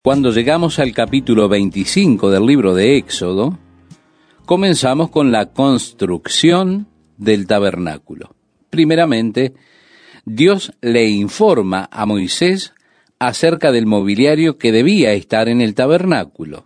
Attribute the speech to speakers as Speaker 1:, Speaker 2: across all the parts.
Speaker 1: Cuando llegamos al capítulo 25 del libro de Éxodo, comenzamos con la construcción del tabernáculo. Primeramente, Dios le informa a Moisés acerca del mobiliario que debía estar en el tabernáculo.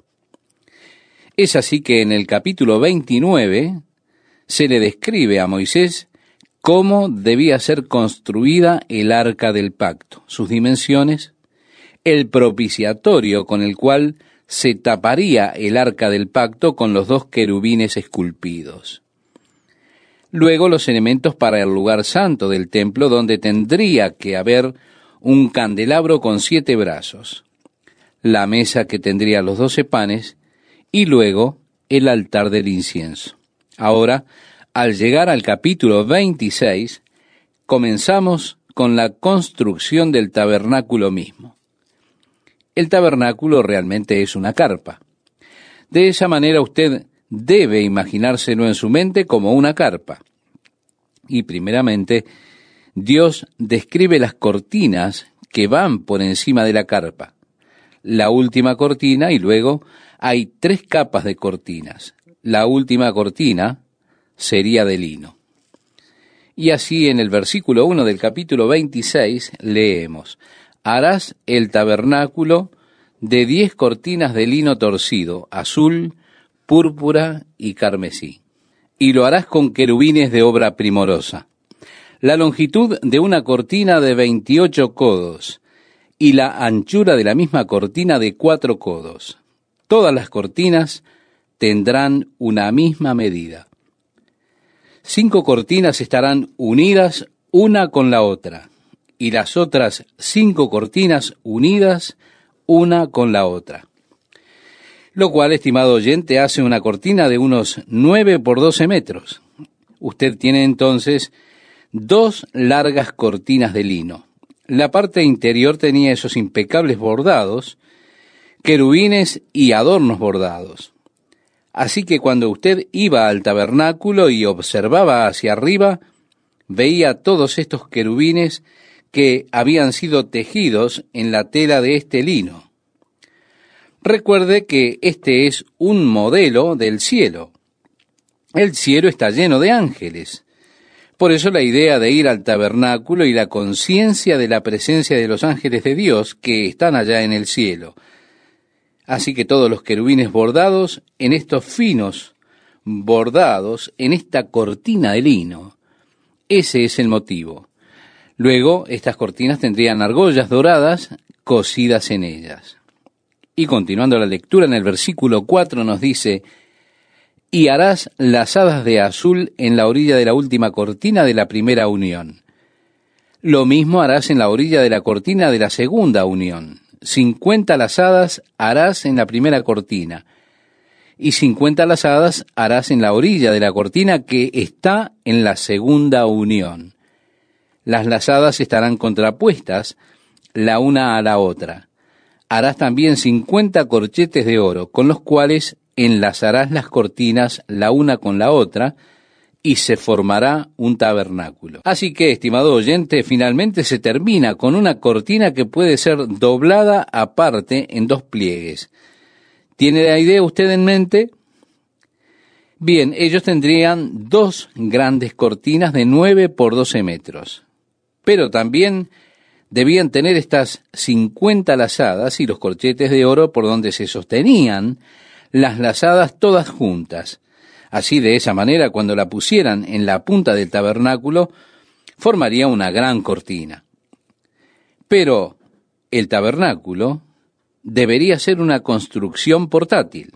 Speaker 1: Es así que en el capítulo 29 se le describe a Moisés cómo debía ser construida el arca del pacto, sus dimensiones, el propiciatorio con el cual se taparía el arca del pacto con los 2 querubines esculpidos. Luego los elementos para el lugar santo del templo, donde tendría que haber un candelabro con 7 brazos, la mesa que tendría los 12 panes y luego el altar del incienso. Ahora, al llegar al capítulo 26, comenzamos con la construcción del tabernáculo mismo. El tabernáculo realmente es una carpa. De esa manera usted debe imaginárselo en su mente como una carpa. Y primeramente, Dios describe las cortinas que van por encima de la carpa, la última cortina, y luego hay 3 capas de cortinas. La última cortina sería de lino. Y así en el versículo 1 del capítulo 26 leemos: harás el tabernáculo de 10 cortinas de lino torcido, azul, púrpura y carmesí. Y lo harás con querubines de obra primorosa. La longitud de una cortina de 28 codos, y la anchura de la misma cortina de 4 codos. Todas las cortinas tendrán una misma medida. 5 cortinas estarán unidas una con la otra, y las otras 5 cortinas unidas una con la otra. Lo cual, estimado oyente, hace una cortina de unos 9 por 12 metros. Usted tiene entonces 2 largas cortinas de lino. La parte interior tenía esos impecables bordados, querubines y adornos bordados. Así que cuando usted iba al tabernáculo y observaba hacia arriba, veía todos estos querubines que habían sido tejidos en la tela de este lino. Recuerde que este es un modelo del cielo. El cielo está lleno de ángeles. Por eso la idea de ir al tabernáculo y la conciencia de la presencia de los ángeles de Dios que están allá en el cielo. Así que todos los querubines bordados en estos finos bordados en esta cortina de lino. Ese es el motivo. Luego, estas cortinas tendrían argollas doradas cosidas en ellas. Y continuando la lectura en el versículo 4 nos dice: y harás lazadas de azul en la orilla de la última cortina de la primera unión. Lo mismo harás en la orilla de la cortina de la segunda unión. 50 lazadas harás en la primera cortina, y 50 lazadas harás en la orilla de la cortina que está en la segunda unión. Las lazadas estarán contrapuestas la una a la otra. Harás también 50 corchetes de oro, con los cuales enlazarás las cortinas la una con la otra, y se formará un tabernáculo. Así que, estimado oyente, finalmente se termina con una cortina que puede ser doblada aparte en 2 pliegues. ¿Tiene la idea usted en mente? Bien, ellos tendrían 2 grandes cortinas de 9 por 12 metros. Pero también debían tener estas 50 lazadas y los corchetes de oro por donde se sostenían las lazadas todas juntas. Así, de esa manera, cuando la pusieran en la punta del tabernáculo, formaría una gran cortina. Pero el tabernáculo debería ser una construcción portátil.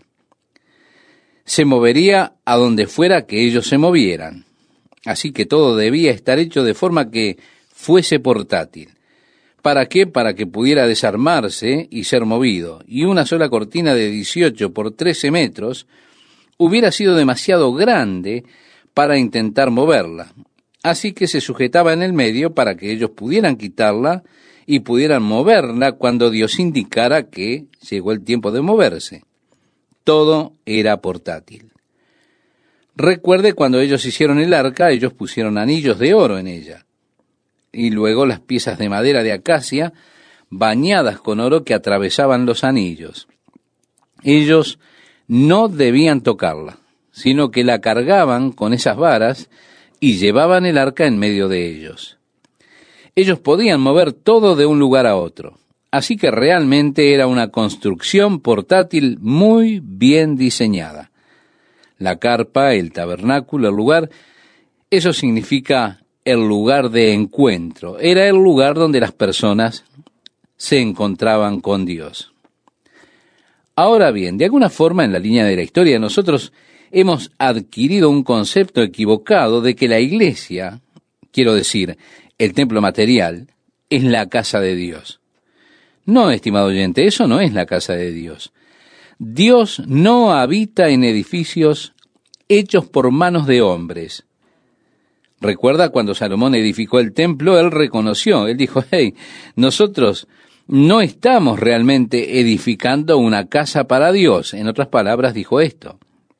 Speaker 1: Se movería a donde fuera que ellos se movieran. Así que todo debía estar hecho de forma que fuese portátil. ¿Para qué? Para que pudiera desarmarse y ser movido. Y una sola cortina de 18 por 13 metros hubiera sido demasiado grande para intentar moverla. Así que se sujetaba en el medio para que ellos pudieran quitarla y pudieran moverla cuando Dios indicara que llegó el tiempo de moverse. Todo era portátil. Recuerde, cuando ellos hicieron el arca, ellos pusieron anillos de oro en ella. Y luego las piezas de madera de acacia bañadas con oro que atravesaban los anillos. Ellos no debían tocarla, sino que la cargaban con esas varas y llevaban el arca en medio de ellos. Ellos podían mover todo de un lugar a otro, así que realmente era una construcción portátil muy bien diseñada. La carpa, el tabernáculo, el lugar, eso significa el lugar de encuentro. Era el lugar donde las personas se encontraban con Dios. Ahora bien, de alguna forma en la línea de la historia nosotros hemos adquirido un concepto equivocado de que la iglesia, quiero decir, el templo material, es la casa de Dios. No, estimado oyente, eso no es la casa de Dios. Dios no habita en edificios hechos por manos de hombres. Recuerda cuando Salomón edificó el templo, él reconoció, él dijo, hey, nosotros no estamos realmente edificando una casa para Dios. En otras palabras, dijo esto.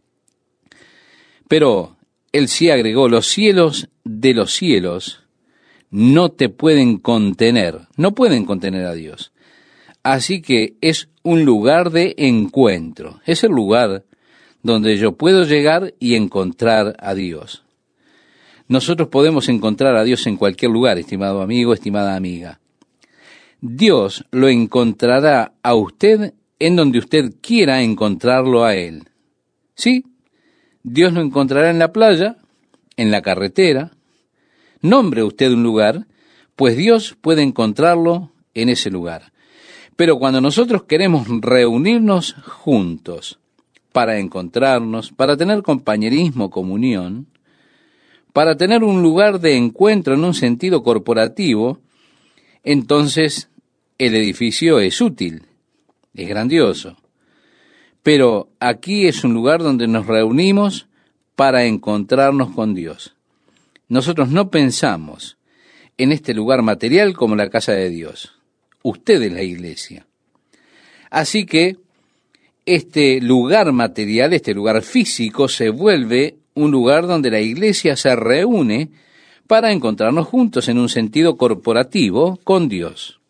Speaker 1: Pero él sí agregó, los cielos de los cielos no te pueden contener, no pueden contener a Dios. Así que es un lugar de encuentro, es el lugar donde yo puedo llegar y encontrar a Dios. Nosotros podemos encontrar a Dios en cualquier lugar, estimado amigo, estimada amiga. Dios lo encontrará a usted en donde usted quiera encontrarlo a Él. Sí, Dios lo encontrará en la playa, en la carretera. Nombre usted un lugar, pues Dios puede encontrarlo en ese lugar. Pero cuando nosotros queremos reunirnos juntos para encontrarnos, para tener compañerismo, comunión, para tener un lugar de encuentro en un sentido corporativo, entonces el edificio es útil, es grandioso. Pero aquí es un lugar donde nos reunimos para encontrarnos con Dios. Nosotros no pensamos en este lugar material como la casa de Dios. Usted es la iglesia. Así que este lugar material, este lugar físico, se vuelve un lugar donde la iglesia se reúne para encontrarnos juntos en un sentido corporativo con Dios.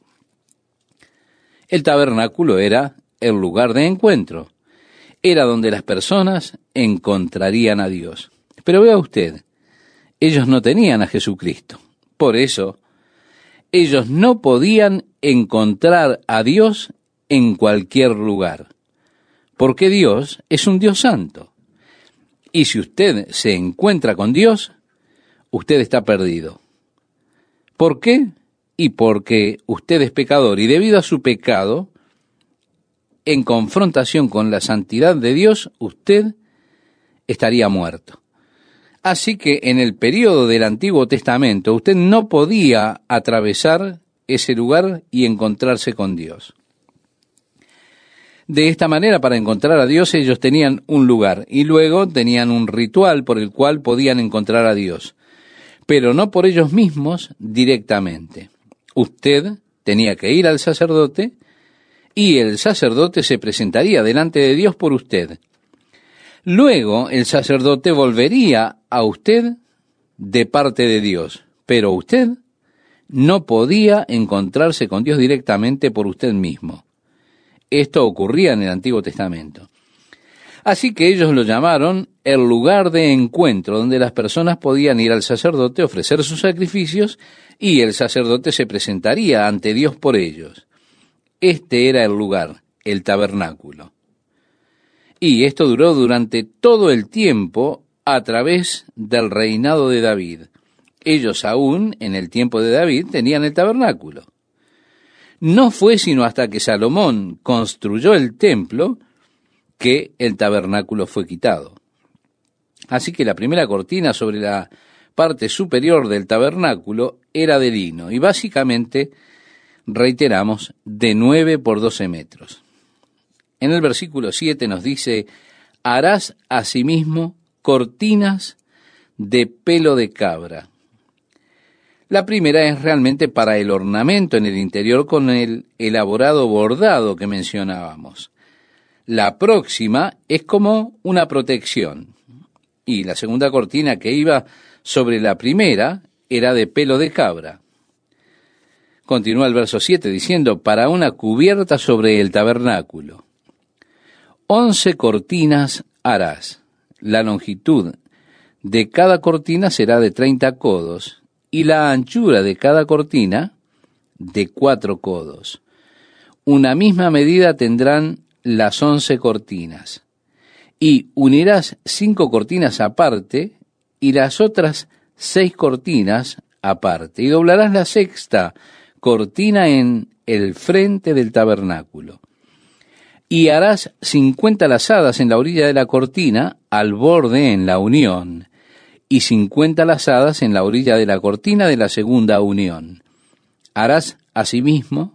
Speaker 1: El tabernáculo era el lugar de encuentro. Era donde las personas encontrarían a Dios. Pero vea usted, ellos no tenían a Jesucristo. Por eso, ellos no podían encontrar a Dios en cualquier lugar. Porque Dios es un Dios santo. Y si usted se encuentra con Dios, usted está perdido. ¿Por qué? Y porque usted es pecador, y debido a su pecado, en confrontación con la santidad de Dios, usted estaría muerto. Así que en el período del Antiguo Testamento, usted no podía atravesar ese lugar y encontrarse con Dios. De esta manera, para encontrar a Dios, ellos tenían un lugar y luego tenían un ritual por el cual podían encontrar a Dios, pero no por ellos mismos directamente. Usted tenía que ir al sacerdote y el sacerdote se presentaría delante de Dios por usted. Luego el sacerdote volvería a usted de parte de Dios, pero usted no podía encontrarse con Dios directamente por usted mismo. Esto ocurría en el Antiguo Testamento. Así que ellos lo llamaron el lugar de encuentro, donde las personas podían ir al sacerdote, ofrecer sus sacrificios, y el sacerdote se presentaría ante Dios por ellos. Este era el lugar, el tabernáculo. Y esto duró durante todo el tiempo a través del reinado de David. Ellos aún, en el tiempo de David, tenían el tabernáculo. No fue sino hasta que Salomón construyó el templo que el tabernáculo fue quitado. Así que la primera cortina sobre la parte superior del tabernáculo era de lino y básicamente, reiteramos, de 9 por 12 metros. En el versículo 7 nos dice, harás asimismo cortinas de pelo de cabra. La primera es realmente para el ornamento en el interior con el elaborado bordado que mencionábamos. La próxima es como una protección. Y la segunda cortina que iba sobre la primera era de pelo de cabra. Continúa el verso 7 diciendo, para una cubierta sobre el tabernáculo. 11 cortinas harás. La longitud de cada cortina será de 30 codos, y la anchura de cada cortina de 4 codos. Una misma medida tendrán las 11 cortinas. Y unirás 5 cortinas aparte, y las otras 6 cortinas aparte, y doblarás la sexta cortina en el frente del tabernáculo. Y harás 50 lazadas en la orilla de la cortina, al borde en la unión, y 50 lazadas en la orilla de la cortina de la segunda unión. Harás asimismo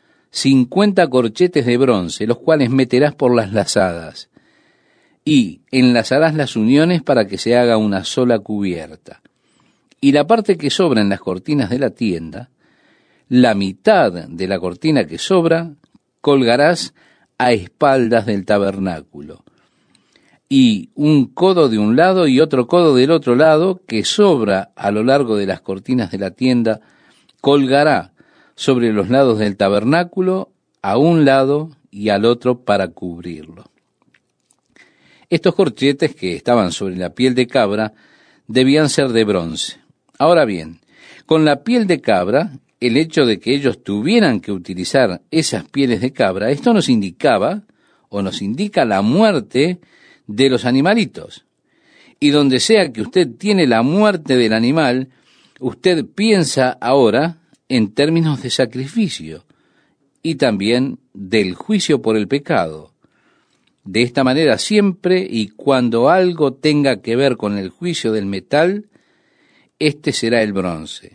Speaker 1: 50 corchetes de bronce, los cuales meterás por las lazadas, y enlazarás las uniones para que se haga una sola cubierta. Y la parte que sobra en las cortinas de la tienda, la mitad de la cortina que sobra, colgarás a espaldas del tabernáculo. Y un codo de un lado y otro codo del otro lado, que sobra a lo largo de las cortinas de la tienda, colgará sobre los lados del tabernáculo, a un lado y al otro para cubrirlo. Estos corchetes que estaban sobre la piel de cabra debían ser de bronce. Ahora bien, con la piel de cabra, el hecho de que ellos tuvieran que utilizar esas pieles de cabra, esto nos indicaba o nos indica la muerte de los animalitos. Y donde sea que usted tiene la muerte del animal, usted piensa ahora en términos de sacrificio y también del juicio por el pecado. De esta manera, siempre y cuando algo tenga que ver con el juicio del metal, este será el bronce.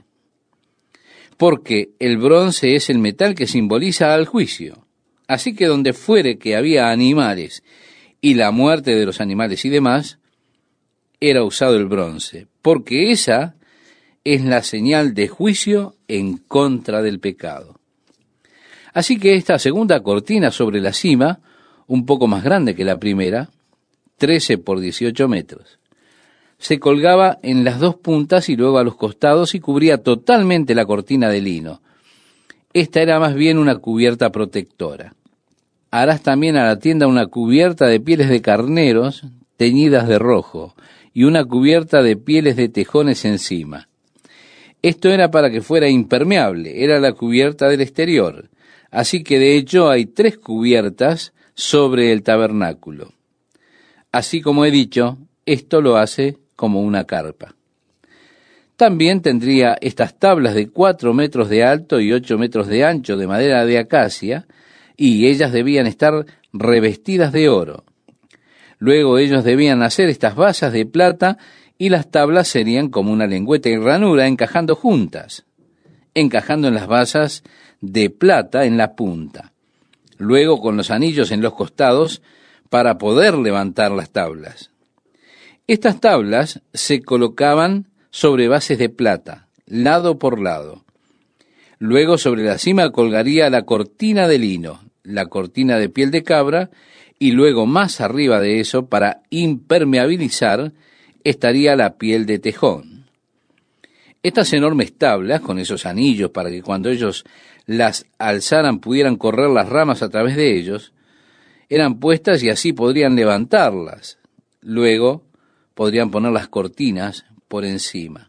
Speaker 1: Porque el bronce es el metal que simboliza al juicio. Así que donde fuere que había animales y la muerte de los animales y demás, era usado el bronce, porque esa es la señal de juicio en contra del pecado. Así que esta segunda cortina sobre la cima, un poco más grande que la primera, 13 por 18 metros, se colgaba en las dos puntas y luego a los costados y cubría totalmente la cortina de lino. Esta era más bien una cubierta protectora. Harás también a la tienda una cubierta de pieles de carneros teñidas de rojo y una cubierta de pieles de tejones encima. Esto era para que fuera impermeable, era la cubierta del exterior. Así que de hecho hay 3 cubiertas sobre el tabernáculo. Así como he dicho, esto lo hace como una carpa. También tendría estas tablas de 4 metros de alto y 8 metros de ancho de madera de acacia, y ellas debían estar revestidas de oro. Luego ellos debían hacer estas basas de plata, y las tablas serían como una lengüeta y ranura encajando juntas, encajando en las basas de plata en la punta. Luego con los anillos en los costados para poder levantar las tablas. Estas tablas se colocaban sobre bases de plata, lado por lado. Luego sobre la cima colgaría la cortina de lino, la cortina de piel de cabra, y luego más arriba de eso, para impermeabilizar, estaría la piel de tejón. Estas enormes tablas, con esos anillos para que cuando ellos las alzaran pudieran correr las ramas a través de ellos, eran puestas y así podrían levantarlas. Luego podrían poner las cortinas por encima.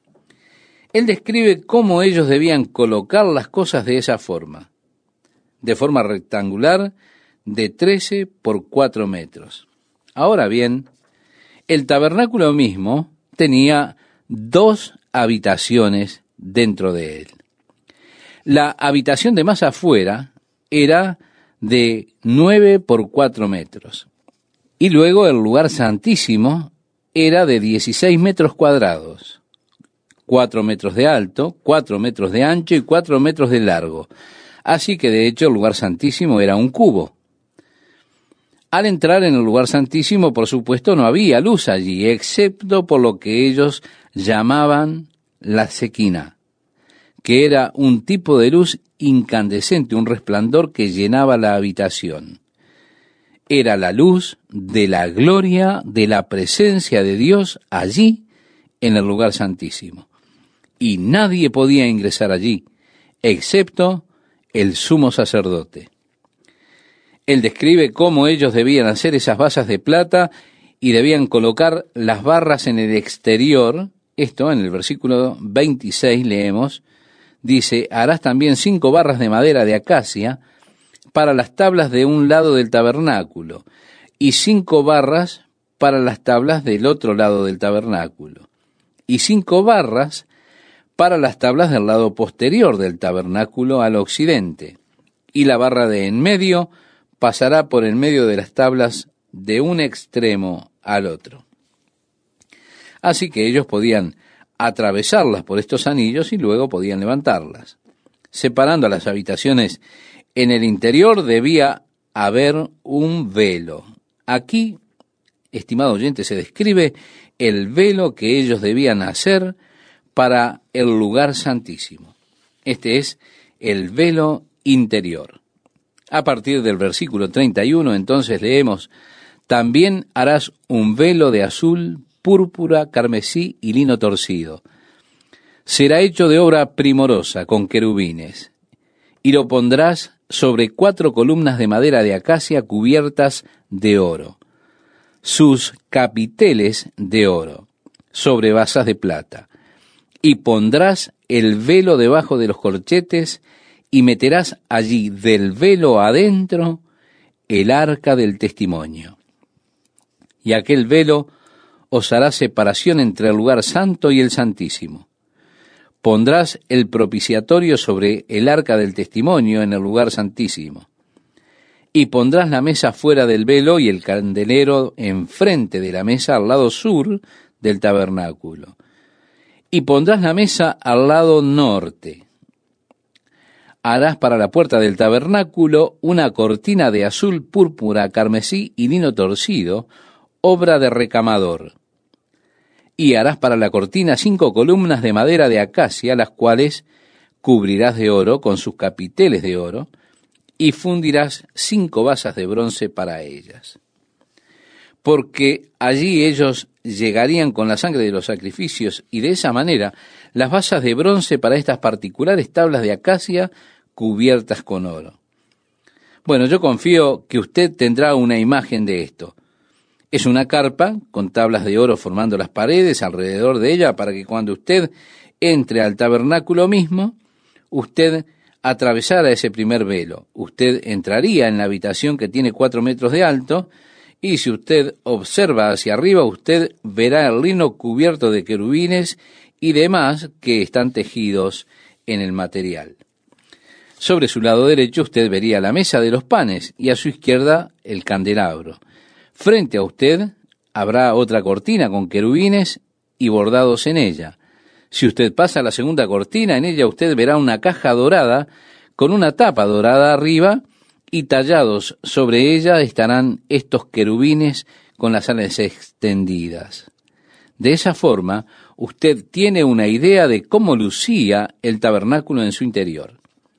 Speaker 1: Él describe cómo ellos debían colocar las cosas de esa forma, de forma rectangular, de 13 por 4 metros. Ahora bien, el tabernáculo mismo tenía 2 habitaciones dentro de él. La habitación de más afuera era de 9 por 4 metros. Y luego el lugar santísimo era de 16 metros cuadrados, 4 metros de alto, 4 metros de ancho y 4 metros de largo. Así que de hecho el lugar santísimo era un cubo. Al entrar en el lugar santísimo, por supuesto, no había luz allí, excepto por lo que ellos llamaban la sequina, que era un tipo de luz incandescente, un resplandor que llenaba la habitación. Era la luz de la gloria de la presencia de Dios allí en el lugar santísimo. Y nadie podía ingresar allí, excepto el sumo sacerdote. Él describe cómo ellos debían hacer esas basas de plata y debían colocar las barras en el exterior. Esto en el versículo 26 leemos, dice, harás también 5 barras de madera de acacia para las tablas de un lado del tabernáculo y 5 barras para las tablas del otro lado del tabernáculo y 5 barras para las tablas del lado posterior del tabernáculo al occidente, y la barra de en medio pasará por en medio de las tablas de un extremo al otro. Así que ellos podían atravesarlas por estos anillos y luego podían levantarlas. Separando a las habitaciones en el interior debía haber un velo. Aquí, estimado oyente, se describe el velo que ellos debían hacer para el lugar santísimo. Este es el velo interior. A partir del versículo 31, entonces leemos, también harás un velo de azul, púrpura, carmesí y lino torcido. Será hecho de obra primorosa con querubines, y lo pondrás sobre 4 columnas de madera de acacia cubiertas de oro, sus capiteles de oro, sobre basas de plata. Y pondrás el velo debajo de los corchetes, y meterás allí del velo adentro el arca del testimonio. Y aquel velo os hará separación entre el lugar santo y el santísimo. Pondrás el propiciatorio sobre el arca del testimonio en el lugar santísimo. Y pondrás la mesa fuera del velo y el candelero enfrente de la mesa al lado sur del tabernáculo. Y pondrás la mesa al lado norte. Harás para la puerta del tabernáculo una cortina de azul, púrpura, carmesí y lino torcido, obra de recamador. Y harás para la cortina 5 columnas de madera de acacia, las cuales cubrirás de oro con sus capiteles de oro, y fundirás 5 basas de bronce para ellas. Porque allí ellos llegarían con la sangre de los sacrificios, y de esa manera las basas de bronce para estas particulares tablas de acacia cubiertas con oro. Bueno, yo confío que usted tendrá una imagen de esto. Es una carpa con tablas de oro formando las paredes alrededor de ella para que cuando usted entre al tabernáculo mismo, usted atravesara ese primer velo. Usted entraría en la habitación que tiene 4 metros de alto, y si usted observa hacia arriba, usted verá el lino cubierto de querubines y demás que están tejidos en el material. Sobre su lado derecho usted vería la mesa de los panes y a su izquierda el candelabro. Frente a usted habrá otra cortina con querubines y bordados en ella. Si usted pasa a la segunda cortina, en ella usted verá una caja dorada con una tapa dorada arriba, y tallados sobre ella estarán estos querubines con las alas extendidas. De esa forma, usted tiene una idea de cómo lucía el tabernáculo en su interior.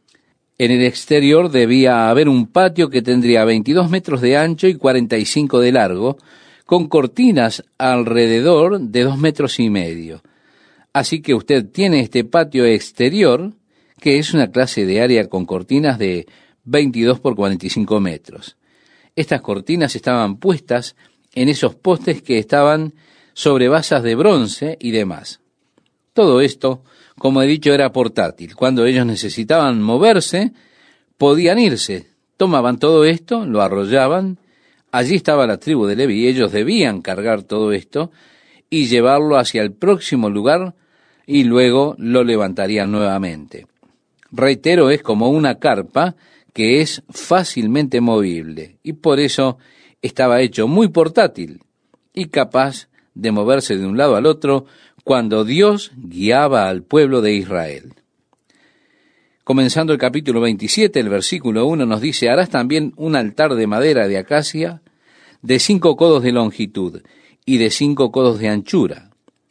Speaker 1: En el exterior debía haber un patio que tendría 22 metros de ancho y 45 de largo, con cortinas alrededor de 2,5 metros. Así que usted tiene este patio exterior, que es una clase de área con cortinas de 22 por 45 metros. Estas cortinas estaban puestas en esos postes que estaban sobre basas de bronce y demás. Todo esto, como he dicho, era portátil. Cuando ellos necesitaban moverse, podían irse. Tomaban todo esto, lo arrollaban. Allí estaba la tribu de Leví, y ellos debían cargar todo esto y llevarlo hacia el próximo lugar, y luego lo levantarían nuevamente. Reitero, es como una carpa que es fácilmente movible, y por eso estaba hecho muy portátil y capaz de moverse de un lado al otro cuando Dios guiaba al pueblo de Israel. Comenzando el capítulo 27, el versículo 1 nos dice, harás también un altar de madera de acacia de 5 codos de longitud y de 5 codos de anchura.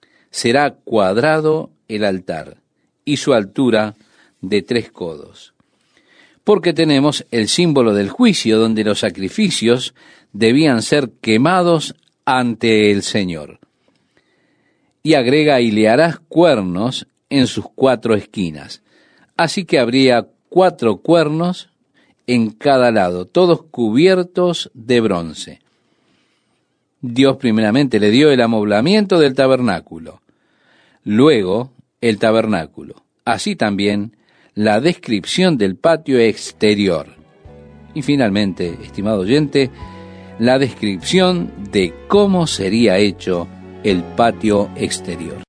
Speaker 1: Será cuadrado el altar, y su altura de 3 codos. Porque tenemos el símbolo del juicio, donde los sacrificios debían ser quemados ante el Señor. Y agrega, y le harás cuernos en sus 4 esquinas. Así que habría 4 cuernos en cada lado, todos cubiertos de bronce. Dios primeramente le dio el amoblamiento del tabernáculo, luego el tabernáculo, así también la descripción del patio exterior y finalmente, estimado oyente, la descripción de cómo sería hecho el patio exterior.